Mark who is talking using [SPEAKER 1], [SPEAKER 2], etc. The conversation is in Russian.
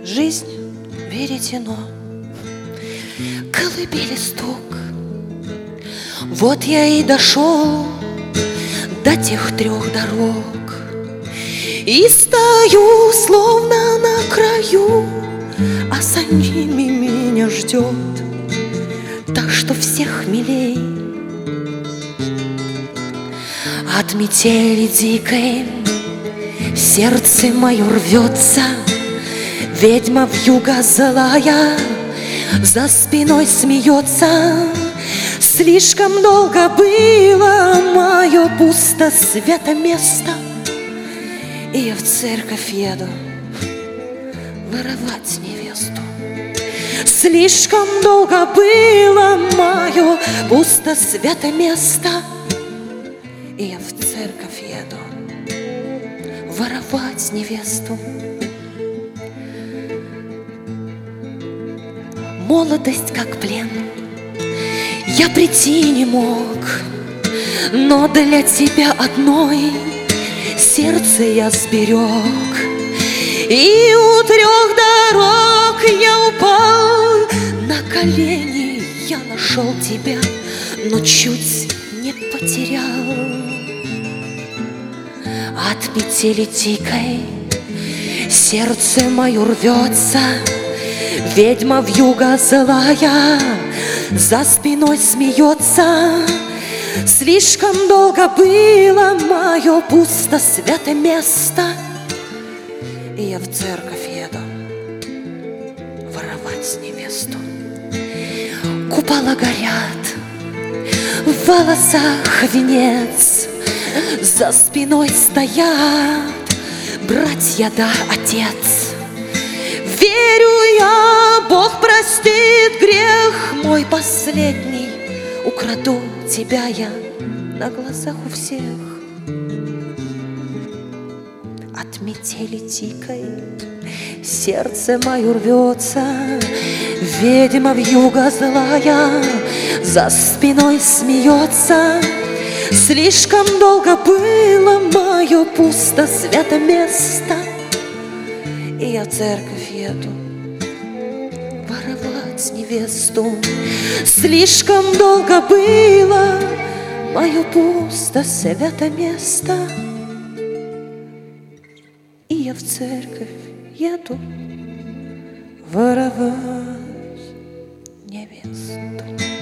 [SPEAKER 1] Жизнь веретено, колыбели стук. Вот я и дошел до тех трех дорог, и стою, словно на краю, а за ними меня ждет так, что всех милей. От метели дикой сердце мое рвется, ведьма вьюга злая за спиной смеется. Слишком долго было мое пусто свято место, и я в церковь еду воровать невесту. Слишком долго было мое пусто свято место, и я в церковь еду воровать невесту. Молодость как плен, я прийти не мог, но для тебя одной сердце я сберег. И у трех дорог я упал на колени, я нашел тебя, но чуть не потерял. От метели дикой сердце мое рвется, ведьма вьюга злая за спиной смеется. Слишком долго было мое пусто свято место, и я в церковь еду воровать невесту. Купола горят, в волосах венец, за спиной стоят братья да отец. Верю я, Бог простит грех мой последний, украду тебя я на глазах у всех. От метели дикой сердце мое рвется, ведьма вьюга злая за спиной смеется. Слишком долго было мое пусто свято место, и я в церковь еду воровать невесту. Слишком долго было мое пусто свято место, и я в церковь еду воровать невесту.